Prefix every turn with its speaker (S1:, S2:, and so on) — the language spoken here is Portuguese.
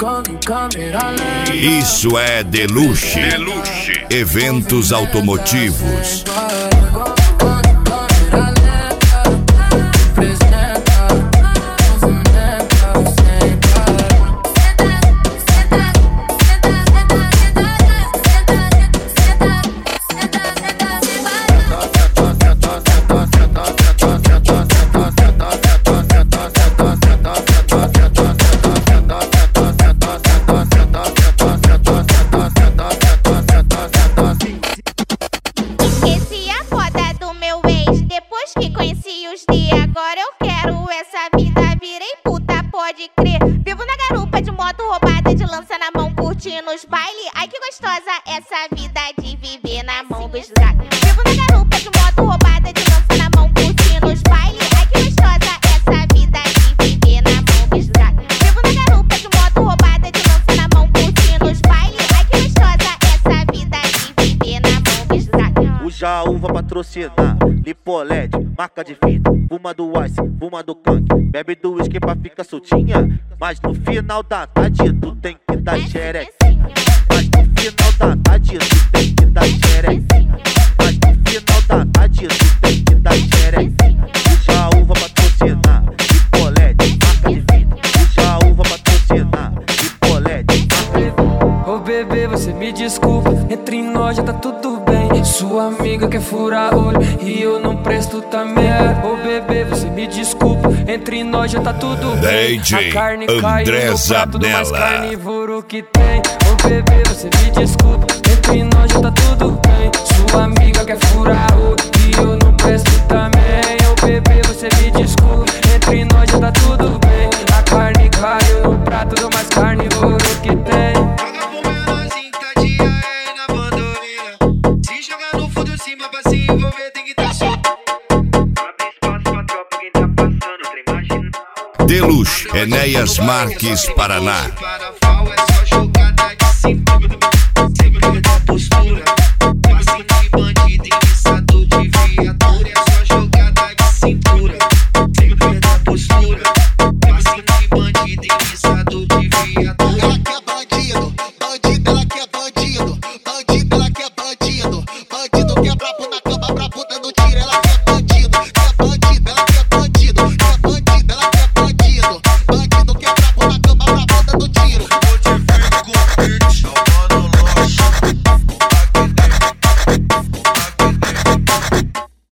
S1: Isso é Deluxe. Eventos automotivos.
S2: Agora eu quero essa vida, virei puta, pode crer. Vivo na garupa de moto roubada, de lança na mão, curtindo os baile. Ai que gostosa essa vida de viver na mão dos drag. Vivo na garupa de moto roubada, de lança na mão, curtindo os baile. Ai que gostosa essa vida de viver na mão dos drag. Vivo na garupa de moto roubada, de lança na mão, curtindo os baile. Ai que gostosa essa vida de viver na mão dos drag.
S3: O Jaú vai patrocinar Lipoled, marca de fita, fuma do Ice, fuma do Kank, bebe do whisky pra ficar soltinha. Mas no final da tarde tu tem que dar xerequinha. Mas no final da tarde tu tem que dar xerequinha. Mas no final da tarde tu tem que dar xerequinha. O Jaú vai patrocinar Lipoled, marca de fita. O Jaú vai patrocinar Lipoled, marca de fita.
S4: Ô bebê, você me desculpa, entre nós já tá tudo bem. Sua amiga quer furar olho e eu não presto também. Ô bebê, você me desculpa, entre nós já tá tudo bem.
S1: DJ
S4: a carne
S1: André
S4: caiu no prato do mais
S1: Zabella.
S4: carnívoro que tem. Ô bebê, você me desculpa, entre nós já tá tudo bem. Sua amiga quer furar olho e eu não presto também. Ô bebê, você me desculpa, entre nós já tá tudo bem. A carne caiu no prato do mais carnívoro que tem.
S1: Deluxe, Enéas Marques, Paraná.
S5: Para é só jogada de 5.